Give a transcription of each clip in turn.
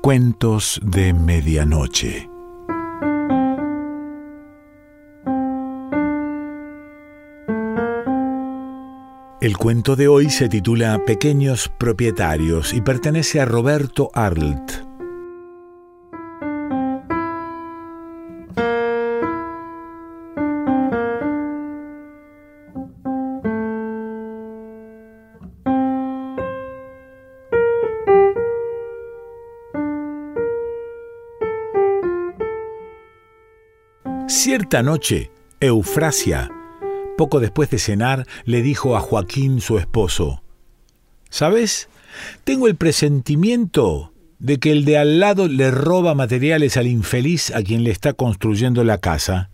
Cuentos de medianoche. El cuento de hoy se titula Pequeños propietarios y pertenece a Roberto Arlt. Cierta noche, Eufrasia, poco después de cenar, le dijo a Joaquín, su esposo: ¿sabes? Tengo el presentimiento de que el de al lado le roba materiales al infeliz a quien le está construyendo la casa.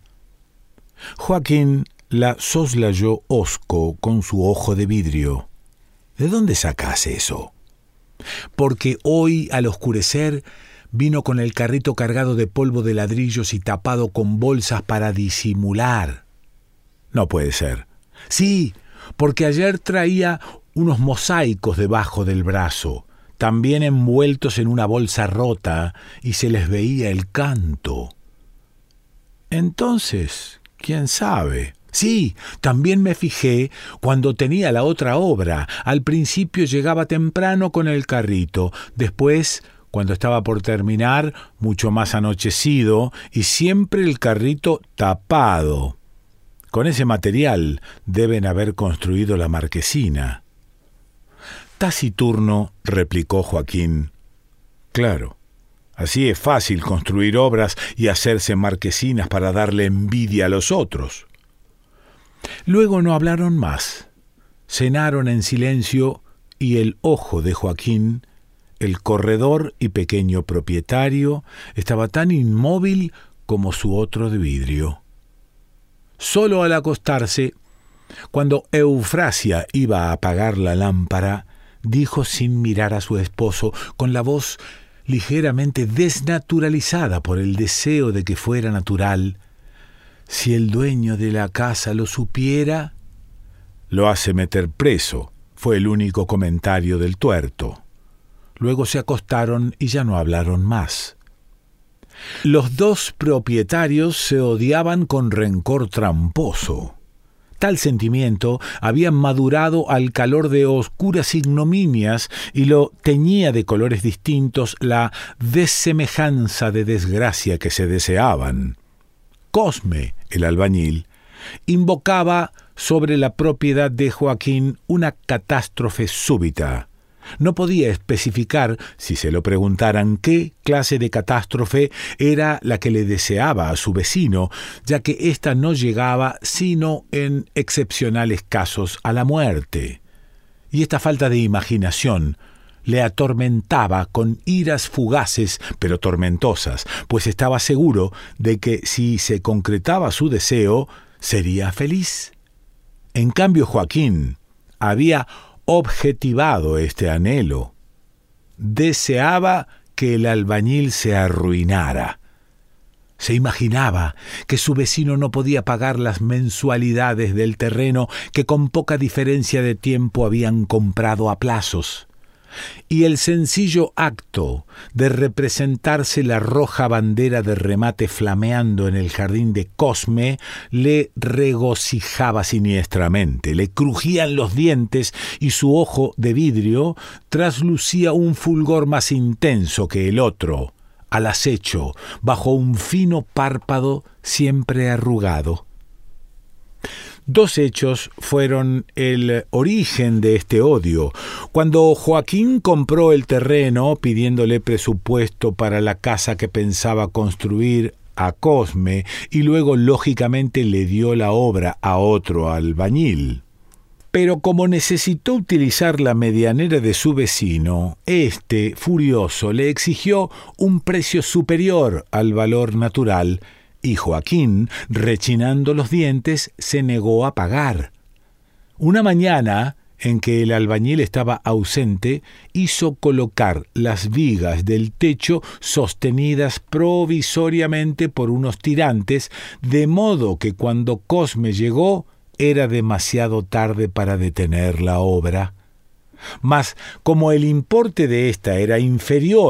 Joaquín la soslayó hosco con su ojo de vidrio. ¿De dónde sacás eso? Porque hoy, al oscurecer, vino con el carrito cargado de polvo de ladrillos y tapado con bolsas para disimular. No puede ser. Sí, porque ayer traía unos mosaicos debajo del brazo, también envueltos en una bolsa rota, y se les veía el canto. Entonces, ¿quién sabe? Sí, también me fijé cuando tenía la otra obra. Al principio llegaba temprano con el carrito, después, cuando estaba por terminar, mucho más anochecido, y siempre el carrito tapado. Con ese material deben haber construido la marquesina. Taciturno, replicó Joaquín. Claro, así es fácil construir obras y hacerse marquesinas para darle envidia a los otros. Luego no hablaron más. Cenaron en silencio y el ojo de Joaquín, el corredor y pequeño propietario, estaba tan inmóvil como su otro de vidrio. Solo al acostarse, cuando Eufrasia iba a apagar la lámpara, dijo sin mirar a su esposo, con la voz ligeramente desnaturalizada por el deseo de que fuera natural: si el dueño de la casa lo supiera, lo hace meter preso, fue el único comentario del tuerto. Luego se acostaron y ya no hablaron más. Los dos propietarios se odiaban con rencor tramposo. Tal sentimiento había madurado al calor de oscuras ignominias y lo teñía de colores distintos la desemejanza de desgracia que se deseaban. Cosme, el albañil, invocaba sobre la propiedad de Joaquín una catástrofe súbita. No podía especificar, si se lo preguntaran, qué clase de catástrofe era la que le deseaba a su vecino, ya que ésta no llegaba sino en excepcionales casos a la muerte. Y esta falta de imaginación le atormentaba con iras fugaces pero tormentosas, pues estaba seguro de que si se concretaba su deseo, sería feliz. En cambio, Joaquín había objetivado este anhelo. Deseaba que el albañil se arruinara. Se imaginaba que su vecino no podía pagar las mensualidades del terreno que con poca diferencia de tiempo habían comprado a plazos. Y el sencillo acto de representarse la roja bandera de remate flameando en el jardín de Cosme le regocijaba siniestramente, le crujían los dientes y su ojo de vidrio traslucía un fulgor más intenso que el otro, al acecho, bajo un fino párpado siempre arrugado. Dos hechos fueron el origen de este odio. Cuando Joaquín compró el terreno pidiéndole presupuesto para la casa que pensaba construir a Cosme y luego lógicamente le dio la obra a otro albañil. Pero como necesitó utilizar la medianera de su vecino, este, furioso, le exigió un precio superior al valor natural, y Joaquín, rechinando los dientes, se negó a pagar. Una mañana, en que el albañil estaba ausente, hizo colocar las vigas del techo sostenidas provisoriamente por unos tirantes, de modo que cuando Cosme llegó, era demasiado tarde para detener la obra. Mas, como el importe de ésta era inferior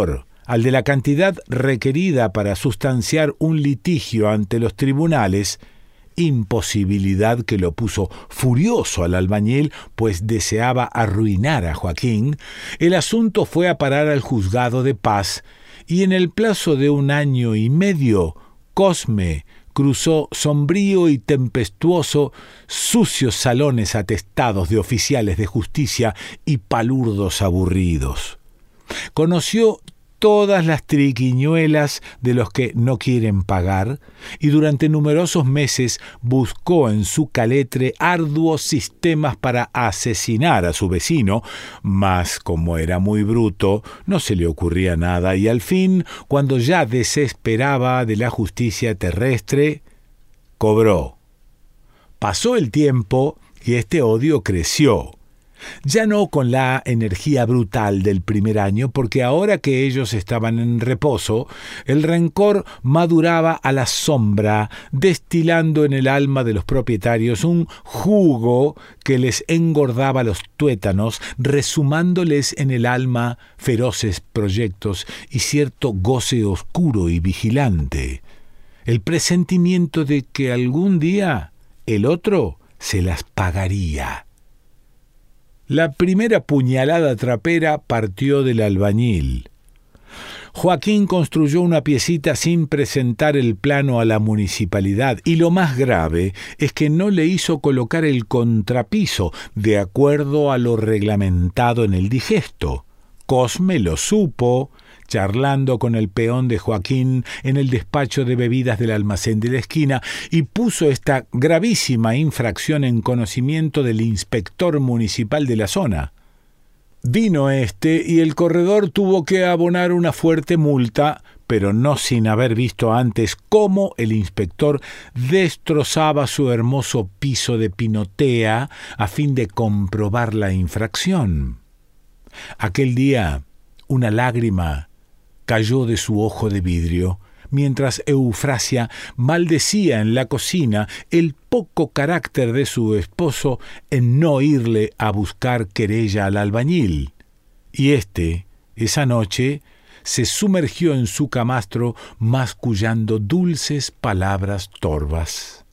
al de la cantidad requerida para sustanciar un litigio ante los tribunales, imposibilidad que lo puso furioso al albañil, pues deseaba arruinar a Joaquín, el asunto fue a parar al juzgado de paz y en el plazo de 1 año y medio, Cosme cruzó sombrío y tempestuoso sucios salones atestados de oficiales de justicia y palurdos aburridos. Conoció todas las triquiñuelas de los que no quieren pagar y durante numerosos meses buscó en su caletre arduos sistemas para asesinar a su vecino, mas como era muy bruto, no se le ocurría nada y al fin, cuando ya desesperaba de la justicia terrestre, cobró. Pasó el tiempo y este odio creció. Ya no con la energía brutal del primer año, porque ahora que ellos estaban en reposo, el rencor maduraba a la sombra, destilando en el alma de los propietarios un jugo que les engordaba los tuétanos, resumándoles en el alma feroces proyectos y cierto goce oscuro y vigilante, el presentimiento de que algún día el otro se las pagaría. La primera puñalada trapera partió del albañil. Joaquín construyó una piecita sin presentar el plano a la municipalidad y lo más grave es que no le hizo colocar el contrapiso de acuerdo a lo reglamentado en el digesto. Cosme lo supo, charlando con el peón de Joaquín en el despacho de bebidas del almacén de la esquina, y puso esta gravísima infracción en conocimiento del inspector municipal de la zona. Vino y el corredor tuvo que abonar una fuerte multa, pero no sin haber visto antes cómo el inspector destrozaba su hermoso piso de pinotea a fin de comprobar la infracción. Aquel día, una lágrima cayó de su ojo de vidrio, mientras Eufrasia maldecía en la cocina el poco carácter de su esposo en no irle a buscar querella al albañil. Y esa noche, se sumergió en su camastro mascullando dulces palabras torvas.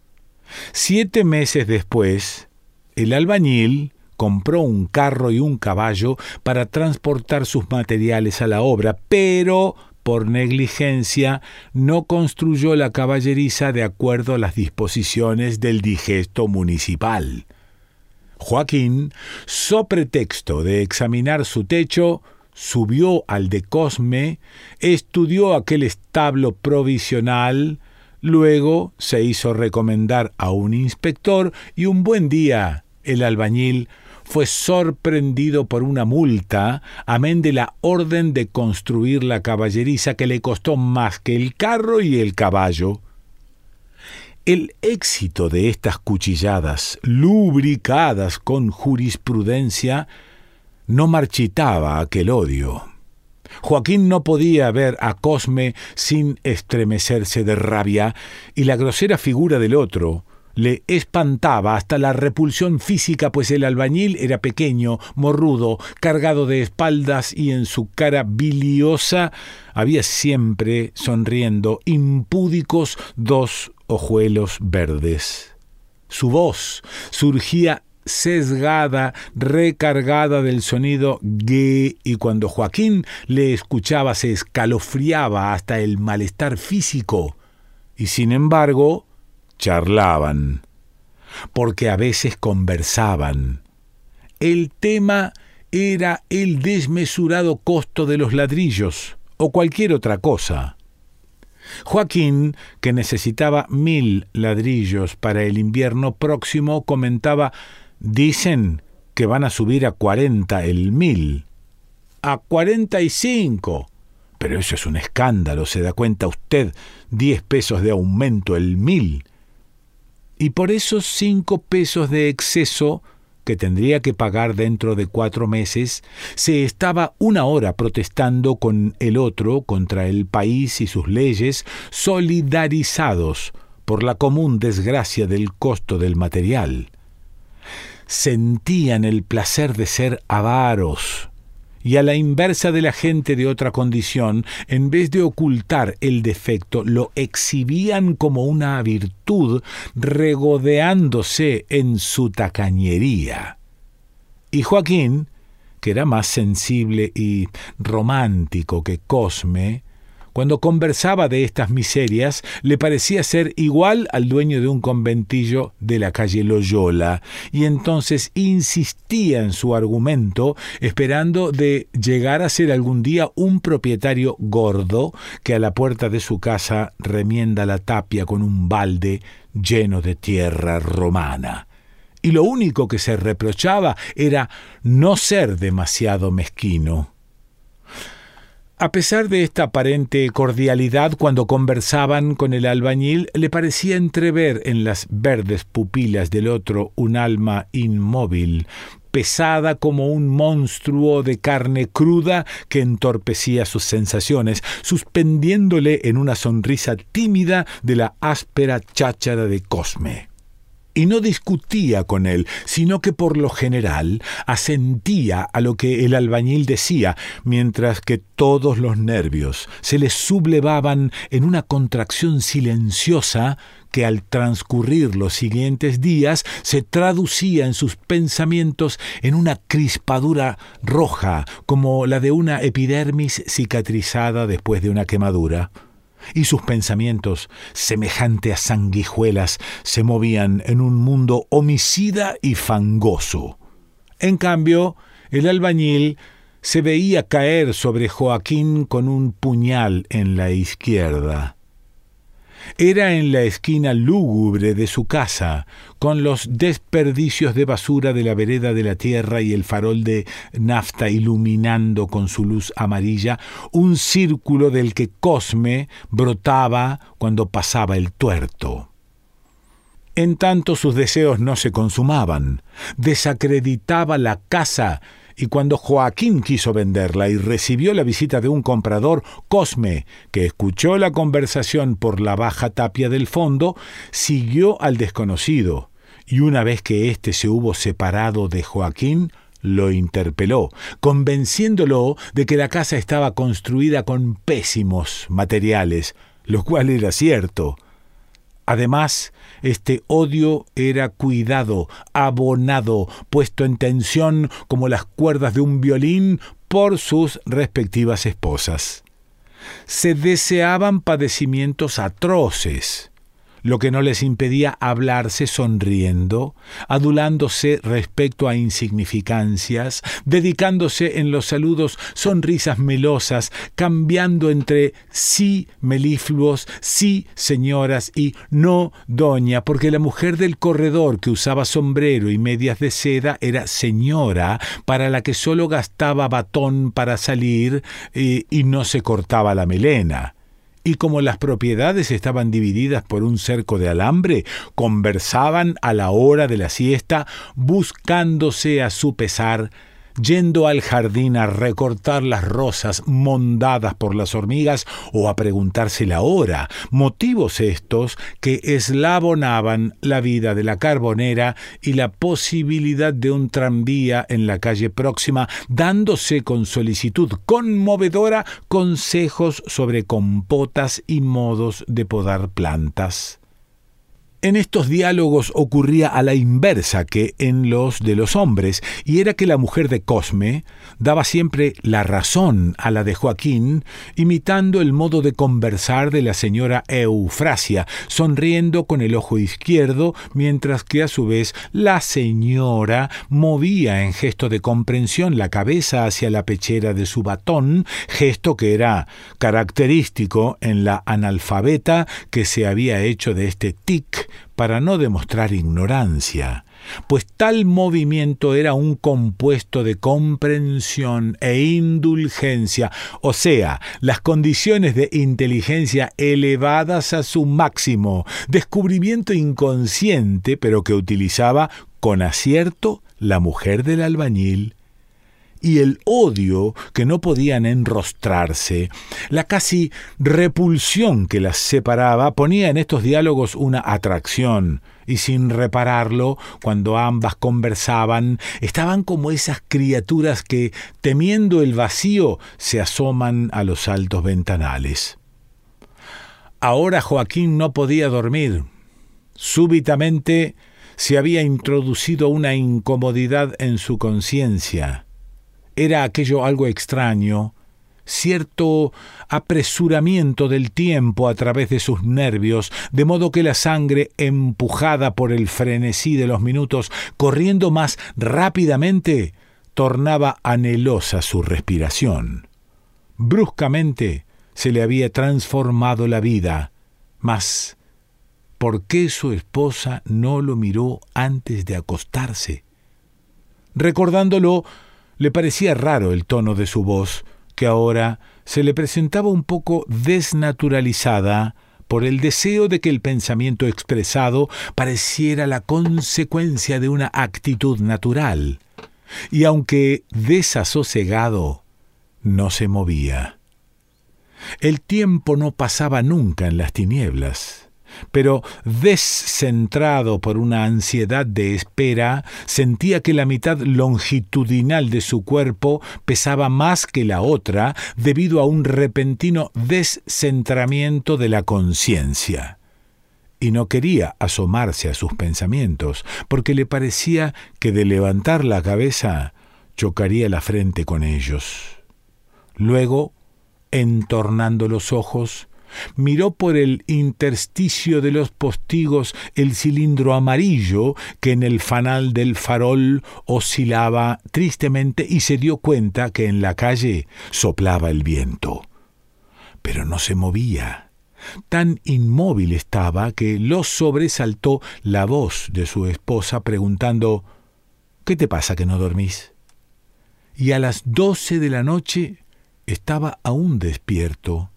7 meses después, el albañil compró un carro y un caballo para transportar sus materiales a la obra, pero por negligencia no construyó la caballeriza de acuerdo a las disposiciones del digesto municipal. Joaquín, so pretexto de examinar su techo, subió al de Cosme, estudió aquel establo provisional, luego se hizo recomendar a un inspector y un buen día el albañil fue sorprendido por una multa, amén de la orden de construir la caballeriza que le costó más que el carro y el caballo. El éxito de estas cuchilladas, lubricadas con jurisprudencia, no marchitaba aquel odio. Joaquín no podía ver a Cosme sin estremecerse de rabia, y la grosera figura del otro le espantaba hasta la repulsión física, pues el albañil era pequeño, morrudo, cargado de espaldas y en su cara biliosa había siempre, sonriendo, impúdicos 2 ojuelos verdes. Su voz surgía sesgada, recargada del sonido g, y cuando Joaquín le escuchaba se escalofriaba hasta el malestar físico, y sin embargo charlaban, porque a veces conversaban. El tema era el desmesurado costo de los ladrillos o cualquier otra cosa. Joaquín, que necesitaba 1000 ladrillos para el invierno próximo, comentaba: dicen que van a subir a 40 el 1000. A 45. Pero eso es un escándalo, ¿se da cuenta usted? 10 pesos de aumento el 1000. Y por esos 5 pesos de exceso que tendría que pagar dentro de 4 meses, se estaba 1 hora protestando con el otro contra el país y sus leyes, solidarizados por la común desgracia del costo del material. Sentían el placer de ser avaros y a la inversa de la gente de otra condición, en vez de ocultar el defecto, lo exhibían como una virtud, regodeándose en su tacañería. Y Joaquín, que era más sensible y romántico que Cosme, cuando conversaba de estas miserias, le parecía ser igual al dueño de un conventillo de la calle Loyola, y entonces insistía en su argumento, esperando de llegar a ser algún día un propietario gordo que a la puerta de su casa remienda la tapia con un balde lleno de tierra romana. Y lo único que se reprochaba era no ser demasiado mezquino. A pesar de esta aparente cordialidad, cuando conversaban con el albañil, le parecía entrever en las verdes pupilas del otro un alma inmóvil, pesada como un monstruo de carne cruda que entorpecía sus sensaciones, suspendiéndole en una sonrisa tímida de la áspera cháchara de Cosme. Y no discutía con él, sino que por lo general asentía a lo que el albañil decía, mientras que todos los nervios se le sublevaban en una contracción silenciosa que al transcurrir los siguientes días se traducía en sus pensamientos en una crispadura roja, como la de una epidermis cicatrizada después de una quemadura. Y sus pensamientos, semejante a sanguijuelas, se movían en un mundo homicida y fangoso. En cambio, el albañil se veía caer sobre Joaquín con un puñal en la izquierda. Era en la esquina lúgubre de su casa, con los desperdicios de basura de la vereda de la tierra y el farol de nafta iluminando con su luz amarilla, un círculo del que Cosme brotaba cuando pasaba el tuerto. En tanto sus deseos no se consumaban, desacreditaba la casa, y cuando Joaquín quiso venderla y recibió la visita de un comprador, Cosme, que escuchó la conversación por la baja tapia del fondo, siguió al desconocido, y una vez que éste se hubo separado de Joaquín, lo interpeló, convenciéndolo de que la casa estaba construida con pésimos materiales, lo cual era cierto. Además, este odio era cuidado, abonado, puesto en tensión como las cuerdas de un violín por sus respectivas esposas. Se deseaban padecimientos atroces, lo que no les impedía hablarse sonriendo, adulándose respecto a insignificancias, dedicándose en los saludos sonrisas melosas, cambiando entre sí melifluos, sí señoras y no doña, porque la mujer del corredor que usaba sombrero y medias de seda era señora, para la que solo gastaba batón para salir y no se cortaba la melena. Y como las propiedades estaban divididas por un cerco de alambre, conversaban a la hora de la siesta, buscándose a su pesar, yendo al jardín a recortar las rosas mondadas por las hormigas o a preguntarse la hora, motivos estos que eslabonaban la vida de la carbonera y la posibilidad de un tranvía en la calle próxima, dándose con solicitud conmovedora consejos sobre compotas y modos de podar plantas. En estos diálogos ocurría a la inversa que en los de los hombres, y era que la mujer de Cosme daba siempre la razón a la de Joaquín, imitando el modo de conversar de la señora Eufrasia, sonriendo con el ojo izquierdo, mientras que a su vez la señora movía en gesto de comprensión la cabeza hacia la pechera de su batón, gesto que era característico en la analfabeta que se había hecho de este tic para no demostrar ignorancia, pues tal movimiento era un compuesto de comprensión e indulgencia, o sea, las condiciones de inteligencia elevadas a su máximo, descubrimiento inconsciente, pero que utilizaba con acierto la mujer del albañil. Y el odio que no podían enrostrarse, la casi repulsión que las separaba, ponía en estos diálogos una atracción y sin repararlo, cuando ambas conversaban, estaban como esas criaturas que, temiendo el vacío, se asoman a los altos ventanales. Ahora Joaquín no podía dormir. Súbitamente se había introducido una incomodidad en su conciencia. Era aquello algo extraño, cierto apresuramiento del tiempo a través de sus nervios, de modo que la sangre, empujada por el frenesí de los minutos, corriendo más rápidamente, tornaba anhelosa su respiración. Bruscamente se le había transformado la vida, mas ¿por qué su esposa no lo miró antes de acostarse? Recordándolo, le parecía raro el tono de su voz, que ahora se le presentaba un poco desnaturalizada por el deseo de que el pensamiento expresado pareciera la consecuencia de una actitud natural, y aunque desasosegado, no se movía. El tiempo no pasaba nunca en las tinieblas, pero descentrado por una ansiedad de espera, sentía que la mitad longitudinal de su cuerpo pesaba más que la otra debido a un repentino descentramiento de la conciencia. Y no quería asomarse a sus pensamientos, porque le parecía que de levantar la cabeza chocaría la frente con ellos. Luego, entornando los ojos, miró por el intersticio de los postigos el cilindro amarillo que en el fanal del farol oscilaba tristemente y se dio cuenta que en la calle soplaba el viento. Pero no se movía. Tan inmóvil estaba que lo sobresaltó la voz de su esposa preguntando: «¿Qué te pasa que no dormís?». Y a las 12 de la noche estaba aún despierto.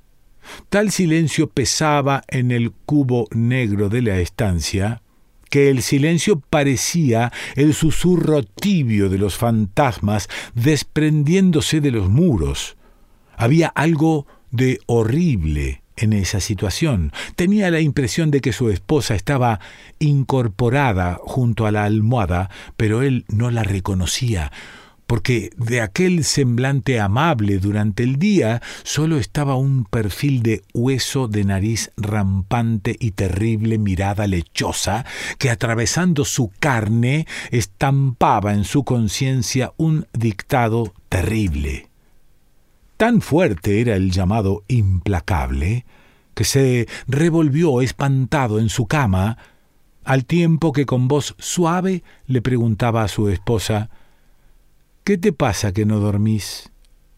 Tal silencio pesaba en el cubo negro de la estancia, que el silencio parecía el susurro tibio de los fantasmas desprendiéndose de los muros. Había algo de horrible en esa situación. Tenía la impresión de que su esposa estaba incorporada junto a la almohada, pero él no la reconocía, porque de aquel semblante amable durante el día solo estaba un perfil de hueso de nariz rampante y terrible mirada lechosa que, atravesando su carne, estampaba en su conciencia un dictado terrible. Tan fuerte era el llamado implacable que se revolvió espantado en su cama, al tiempo que con voz suave le preguntaba a su esposa: «¿Qué te pasa que no dormís?».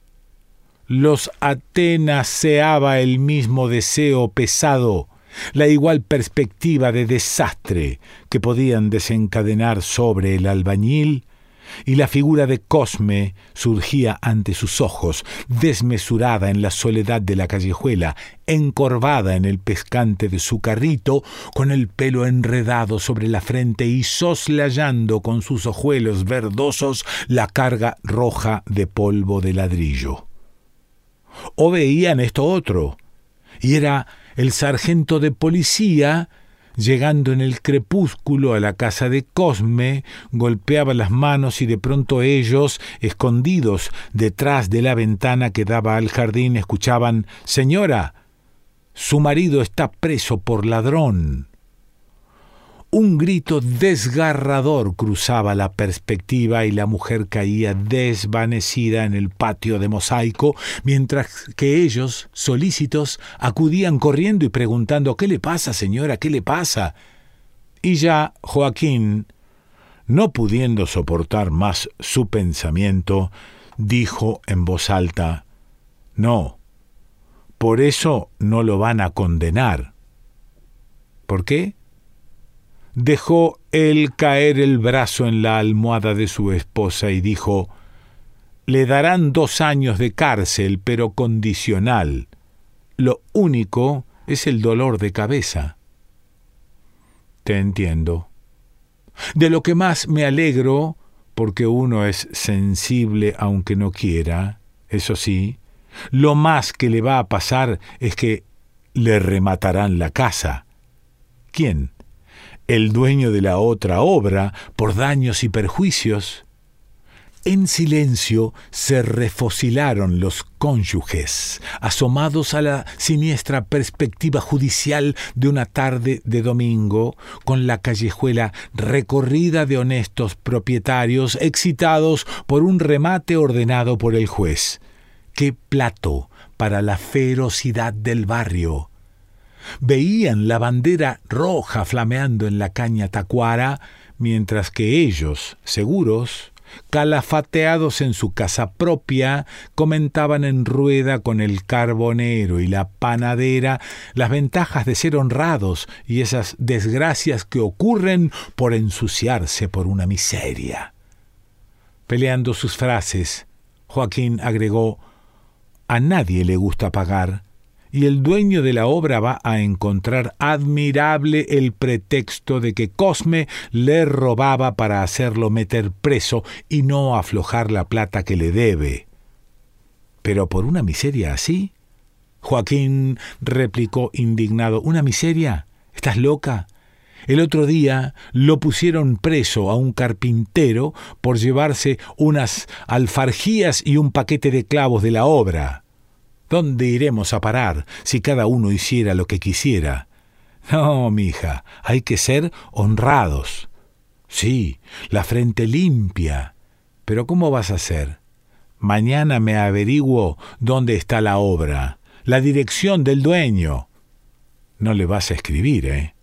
Los atenaceaba el mismo deseo pesado, la igual perspectiva de desastre que podían desencadenar sobre el albañil, y la figura de Cosme surgía ante sus ojos, desmesurada en la soledad de la callejuela, encorvada en el pescante de su carrito, con el pelo enredado sobre la frente y soslayando con sus ojuelos verdosos la carga roja de polvo de ladrillo. O veían esto otro, y era el sargento de policía. Llegando en el crepúsculo a la casa de Cosme, golpeaba las manos y de pronto ellos, escondidos detrás de la ventana que daba al jardín, escuchaban: «Señora, su marido está preso por ladrón». Un grito desgarrador cruzaba la perspectiva y la mujer caía desvanecida en el patio de mosaico, mientras que ellos, solícitos, acudían corriendo y preguntando: «¿Qué le pasa, señora? ¿Qué le pasa?». Y ya Joaquín, no pudiendo soportar más su pensamiento, dijo en voz alta: «No, por eso no lo van a condenar». «¿Por qué?». Dejó él caer el brazo en la almohada de su esposa y dijo: «Le darán 2 años de cárcel, pero condicional. Lo único es el dolor de cabeza». «Te entiendo. De lo que más me alegro, porque uno es sensible aunque no quiera, eso sí, lo más que le va a pasar es que le rematarán la casa». «¿Quién?». el dueño de la otra obra por daños y perjuicios. En silencio se refocilaron los cónyuges, asomados a la siniestra perspectiva judicial de una tarde de domingo, con la callejuela recorrida de honestos propietarios excitados por un remate ordenado por el juez. ¡Qué plato para la ferocidad del barrio! Veían la bandera roja flameando en la caña tacuara, mientras que ellos, seguros, calafateados en su casa propia, comentaban en rueda con el carbonero y la panadera las ventajas de ser honrados y esas desgracias que ocurren por ensuciarse por una miseria. Peleando sus frases, Joaquín agregó: a nadie le gusta pagar, y el dueño de la obra va a encontrar admirable el pretexto de que Cosme le robaba para hacerlo meter preso y no aflojar la plata que le debe. ¿Pero por una miseria así? Joaquín replicó indignado. ¿Una miseria? ¿Estás loca? El otro día lo pusieron preso a un carpintero por llevarse unas alfarjías y un paquete de clavos de la obra. ¿Dónde iremos a parar si cada uno hiciera lo que quisiera? No, mija, hay que ser honrados. Sí, la frente limpia. Pero ¿cómo vas a hacer? Mañana me averiguo dónde está la obra, la dirección del dueño. No le vas a escribir, ¿eh?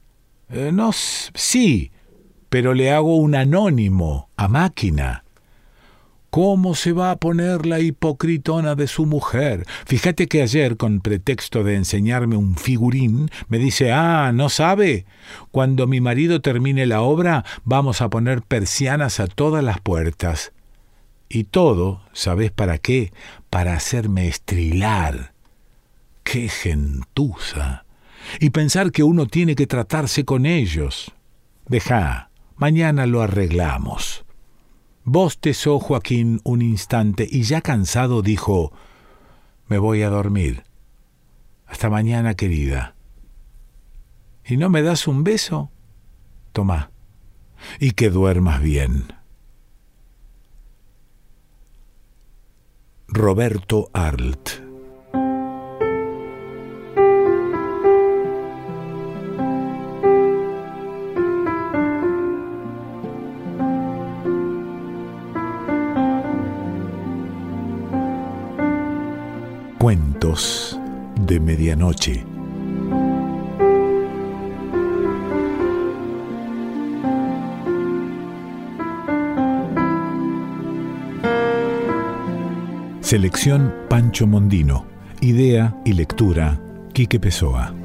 No, sí, pero le hago un anónimo, a máquina. ¿Cómo se va a poner la hipocritona de su mujer? Fíjate que ayer, con pretexto de enseñarme un figurín, me dice: ¿no sabe? Cuando mi marido termine la obra, vamos a poner persianas a todas las puertas. Y todo, ¿sabés para qué? Para hacerme estrilar. ¡Qué gentuza! Y pensar que uno tiene que tratarse con ellos. Dejá, mañana lo arreglamos. Bostezó Joaquín un instante y ya cansado dijo: me voy a dormir. Hasta mañana, querida. ¿Y no me das un beso? Tomá. Y que duermas bien. Roberto Arlt. Cuentos de medianoche. Selección Pancho Mondino. Idea y lectura Quique Pessoa.